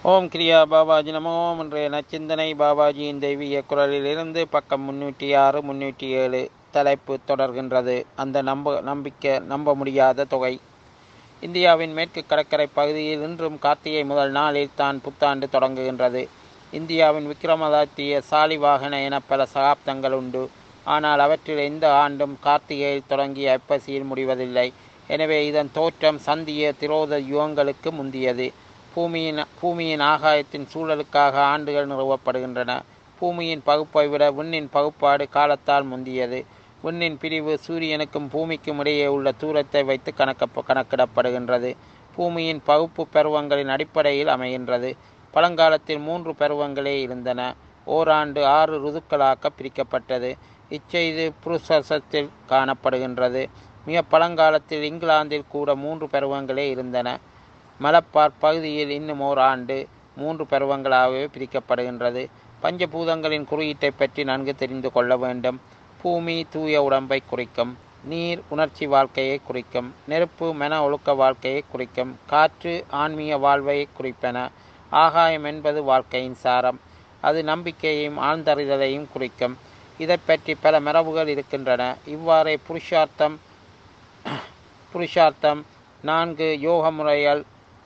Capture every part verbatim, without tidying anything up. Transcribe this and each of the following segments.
ஓம் கிரியா பாபாஜி நமோ. இன்றைய நச்சிந்தனை பாபாஜியின் தெய்வீக குரலிலிருந்து பக்கம் முன்னூற்றி ஆறு முன்னூற்றி ஏழு. தலைப்பு தொடர்கின்றது. அந்த நம்ப நம்பிக்கை நம்ப முடியாத தொகை. இந்தியாவின் மேற்கு கடற்கரை பகுதியில் இன்றும் கார்த்திகை முதல் நாளில் தான் புத்தாண்டு தொடங்குகின்றது. இந்தியாவின் விக்ரமாதித்ய சாலிவாகன என பல சகாப்தங்கள் உண்டு. ஆனால் அவற்றில் எந்த ஆண்டும் கார்த்திகையில் தொடங்கி ஐப்பசியில் முடிவதில்லை. எனவே இதன் தோற்றம் சந்திய திரோத யுகங்களுக்கு முந்தியது. பூமியின் பூமியின் ஆகாயத்தின் சூழலுக்காக ஆண்டுகள் நிறுவப்படுகின்றன. பூமியின் பகுப்பை விட விண்ணின் பகுப்பாடு காலத்தால் முந்தியது. விண்ணின் பிரிவு சூரியனுக்கும் பூமிக்கும் இடையே உள்ள தூரத்தை வைத்து கணக்க கணக்கிடப்படுகின்றது. பூமியின் பகுப்பு பருவங்களின் அடிப்படையில் அமைகின்றது. பழங்காலத்தில் மூன்று பருவங்களே இருந்தன. ஓராண்டு ஆறு ருதுக்களாக பிரிக்கப்பட்டது. இச்செய்து புருஷத்தில் காணப்படுகின்றது. மிக பழங்காலத்தில் இங்கிலாந்தில் கூட மூன்று பருவங்களே இருந்தன. மலப்பார் பகுதியில் இன்னும் ஓர் ஆண்டு மூன்று பருவங்களாகவே பிரிக்கப்படுகின்றது. பஞ்சபூதங்களின் குறியீட்டை பற்றி நன்கு தெரிந்து கொள்ள வேண்டும். பூமி தூய உடம்பை குறிக்கும். நீர் உணர்ச்சி வாழ்க்கையை குறிக்கும். நெருப்பு மன ஒழுக்க வாழ்க்கையை குறிக்கும். காற்று ஆன்மீக வாழ்வை குறிப்பன. ஆகாயம் என்பது வாழ்க்கையின் சாரம். அது நம்பிக்கையையும் ஆழ்ந்தறிதலையும் குறிக்கும். இதை பற்றி பல மரபுகள் இருக்கின்றன. இவ்வாறே புருஷார்த்தம் புருஷார்த்தம் நான்கு யோக முறைகள்,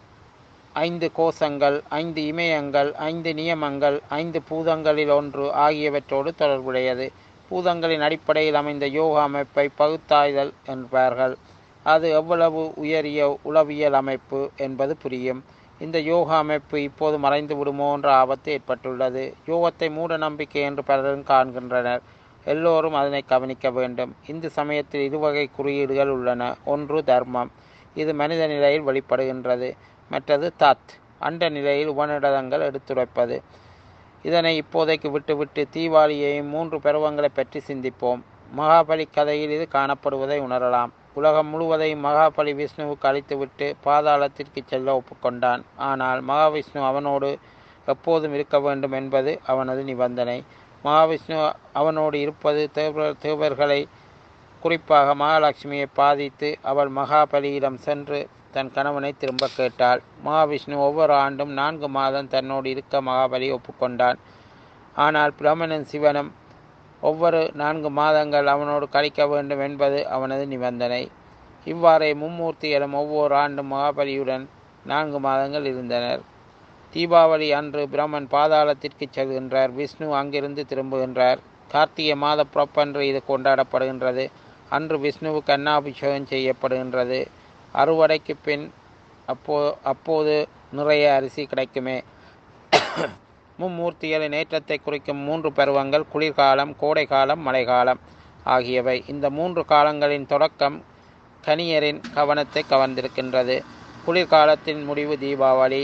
ஐந்து கோஷங்கள், ஐந்து இமயங்கள், ஐந்து நியமங்கள், ஐந்து பூதங்களில் ஒன்று ஆகியவற்றோடு தொடர்புடையது. பூதங்களின் அடிப்படையில் அமைந்த யோக அமைப்பை பகுத்தாய்தல் என்பார்கள். அது எவ்வளவு உயரிய உளவியல் அமைப்பு என்பது புரியும். இந்த யோக அமைப்பு இப்போது மறைந்து விடுமோ என்ற ஆபத்து ஏற்பட்டுள்ளது. யோகத்தை மூட நம்பிக்கை என்று பலரும் காண்கின்றனர். எல்லோரும் அதனை கவனிக்க வேண்டும். இந்து சமயத்தில் இருவகை குறியீடுகள் உள்ளன. ஒன்று தர்மம். இது மனித நிலையில் வெளிப்படுகின்றது. மற்றது தத், அண்ட நிலையில் உபநிடதங்கள் எடுத்துரைப்பது. இதனை இப்போதைக்கு விட்டுவிட்டு தீபாவளியையும் மூன்று பருவங்களை பற்றி சிந்திப்போம். மகாபலி கதையில் இது காணப்படுவதை உணரலாம். உலகம் முழுவதையும் மகாபலி விஷ்ணுவுக்கு அளித்துவிட்டு பாதாளத்திற்கு செல்ல ஒப்புக்கொண்டான். ஆனால் மகாவிஷ்ணு அவனோடு எப்போதும் இருக்க வேண்டும் என்பது அவனது நிபந்தனை. மகாவிஷ்ணு அவனோடு இருப்பது தேவர் தேவர்களை குறிப்பாக மகாலட்சுமியை பாதித்து அவள் மகாபலியிடம் சென்று தன் கணவனை திரும்ப கேட்டாள். மகாவிஷ்ணு ஒவ்வொரு ஆண்டும் நான்கு மாதம் தன்னோடு இருக்க மகாபலி ஒப்புக்கொண்டான். ஆனால் பிரமனும் சிவனும் ஒவ்வொரு நான்கு மாதங்கள் அவனோடு கழிக்க வேண்டும் என்பது அவனது நிபந்தனை. இவ்வாறே மும்மூர்த்திகளும் ஒவ்வொரு ஆண்டும் மகாபலியுடன் நான்கு மாதங்கள் இருந்தனர். தீபாவளி அன்று பிரம்மன் பாதாளத்திற்கு செல்கின்றார். விஷ்ணு அங்கிருந்து திரும்புகின்றார். கார்த்திகை மாத புறப்பன்று இது கொண்டாடப்படுகின்றது. அன்று விஷ்ணுவுக்கு அன்னாபிஷேகம் செய்யப்படுகின்றது. அறுவடைக்கு பின் அப்போ அப்போது நிறைய அரிசி கிடைக்குமே. மும்மூர்த்திகளின் ஏற்றத்தை குறிக்கும் மூன்று பருவங்கள் குளிர்காலம், கோடைக்காலம், மழைக்காலம் ஆகியவை. இந்த மூன்று காலங்களின் தொடக்கம் கணியரின் கவனத்தை கவர்ந்திருக்கின்றது. குளிர்காலத்தின் முடிவு தீபாவளி,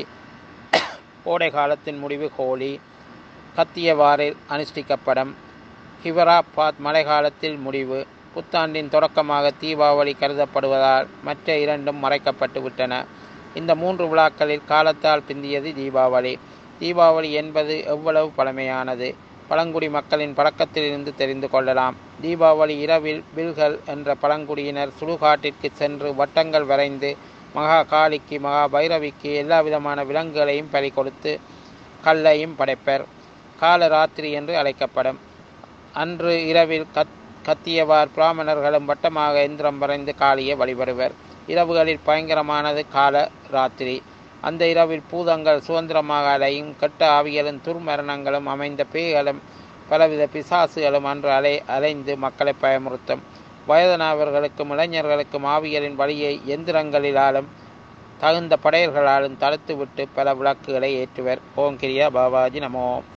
கோடை காலத்தின் முடிவு ஹோலி, கத்தியவாரில் அனுஷ்டிக்கப்படும். ஹிவராபாத் மழை காலத்தில் முடிவு. புத்தாண்டின் தொடக்கமாக தீபாவளி கருதப்படுவதால் மற்ற இரண்டும் மறைக்கப்பட்டு விட்டன. இந்த மூன்று விழாக்களில் காலத்தால் பிந்தியது தீபாவளி. தீபாவளி என்பது எவ்வளவு பழமையானது பழங்குடி மக்களின் பழக்கத்திலிருந்து தெரிந்து கொள்ளலாம். தீபாவளி இரவில் பில்கள் என்ற பழங்குடியினர் சுடுகாட்டிற்கு சென்று வட்டங்கள் வரைந்து மகா காளிக்கு, மகா பைரவிக்கு எல்லா விதமான விலங்குகளையும் பலி கொடுத்து கல்லையும் படைப்பர். காலராத்திரி என்று அழைக்கப்படும். அன்று இரவில் கத் கத்தியவார் பிராமணர்களும் வட்டமாக எந்திரம் வரைந்து காளியை வழிபடுவர். இரவுகளில் பயங்கரமானது கால ராத்திரி. அந்த இரவில் பூதங்கள் சுதந்திரமாக அலையும். கெட்ட ஆவிகளும் துர்மரணங்களும் அமைந்த பேய்களும் பலவித பிசாசுகளும் அன்று அலை அலைந்து மக்களை பயமுறுத்தும். வயதானவர்களுக்கும் இளைஞர்களுக்கும் ஆவிகளின் வழியை எந்திரங்களிலாலும் தகுந்த படையர்களாலும் தடுத்துவிட்டு பல விளக்குகளை ஏற்றுவர். ஓம் கிரியா பாபாஜி நமோ.